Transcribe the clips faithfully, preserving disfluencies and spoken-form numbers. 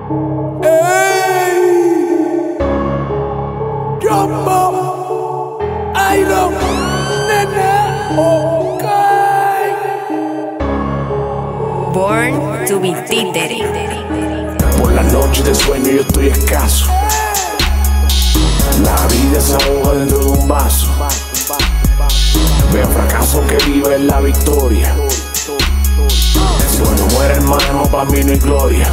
Ey, Jumbo, Iron, nene, ok. Born to be títere. Por la noche de sueño yo estoy escaso. La vida se ahoga dentro de un vaso. Veo fracaso que vive en la victoria. Si bueno muere hermano, para mí no hay gloria.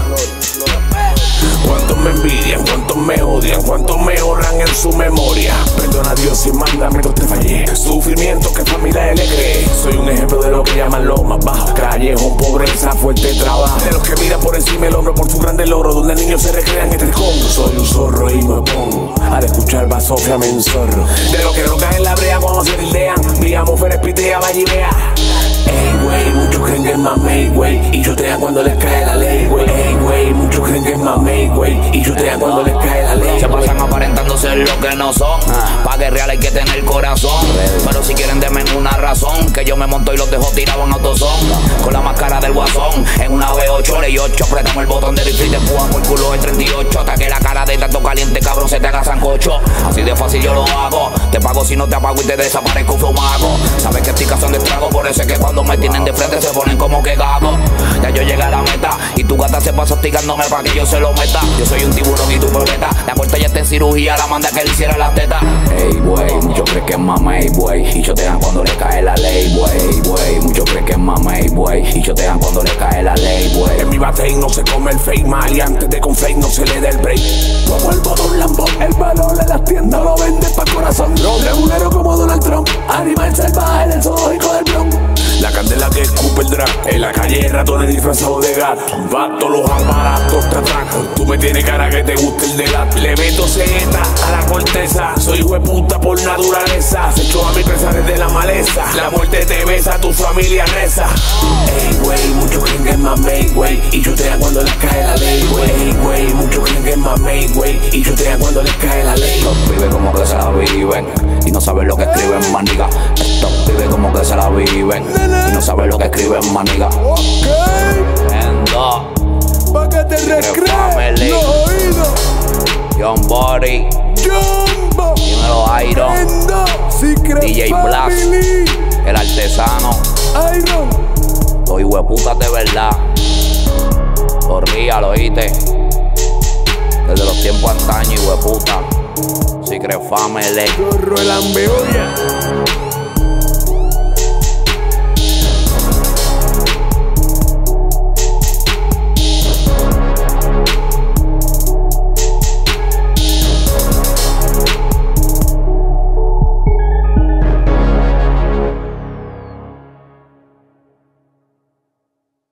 Cuántos me envidian, cuántos me odian, cuántos me honran en su memoria. Perdona a Dios si mándame no te fallé. Sufrimiento que familia él le cree. Soy un ejemplo de lo que llaman lo más bajo. Callejón, pobreza, fuerte trabajo. De los que miran por encima el hombro por su grande logro. Donde niños se recrean entre congo. Soy un zorro y me pongo al escuchar Basofia me enzorro. De los que no caen en la brea cuando se tildean. Mi amor Férez pitea, vallivea. Ey, güey, muchos creen que es mamey, güey, y chutean cuando les cae la ley, güey. Ey, güey, muchos creen que es mamey, güey, y chutean cuando les cae la ley. Se pasan aparentando ser lo que no son. Pa' guerrear hay que tener corazón. Pero si quieren denme una razón, que yo me monto y los dejo tirados en autosón. Con la máscara del guasón, en una V ocho, ley ocho, apretamos el botón de rifle y te empujamos el culo en treinta y ocho. Hasta que la cara de tanto caliente, cabrón, se te haga sancocho. Así de fácil yo lo hago. Te pago si no te apago y te desaparezco fumago. Sabes que esticas son de estrago, por eso es que cuando me tienen de frente se ponen como que gago. Ya yo llegué a la meta y tu gata se pasa hostigándome pa' que yo se lo meta. Yo soy un tiburón y tu pebeta. La puerta ya está en cirugía, la manda que le hiciera las tetas. Ey, güey, muchos creen que es mamey, güey, y chotean cuando le cae la ley, güey, güey. Muchos creen que es mamey, güey, y chotean cuando le cae la ley, güey. En mi batey no se come el fake mal y antes de con fake no se le da el break. Como el botón lambón, el valor de las tiendas lo vende pa' corazón. Regulero como Donald Trump, animal salvaje del zoológico del Bronx. La candela que escupe el drag. En la calle ratones disfrazados de gato. Vato, los aparatos te atracan. Tú me tienes cara que te gusta el delato. Le meto cegueta a la corteza. Soy hijo de puta por naturaleza. Se echó a mi presa desde la maleza. La muerte te besa, tu familia reza. Ey, güey, muchos creen que es mamey, güey, y chutean cuando les cae la ley, güey. Ey, güey, muchos creen que es mamey, güey, y chutean cuando les cae la ley. Estos pibes como que se la viven y no saben lo que escriben, maniga. Estos pibes como que se la viven y no saben lo que escriben, maniga. Ok, Endo, pa' que te recrees los oídos. John Body, Jumbo, dímelo Iron, Endo, Secret D J Blast, Family, el artesano. Iron, Los hijueputas de verdad. Los real, oíste. Desde los tiempos antaños, hijueputa. Secret Family. Zorro el ambeoya.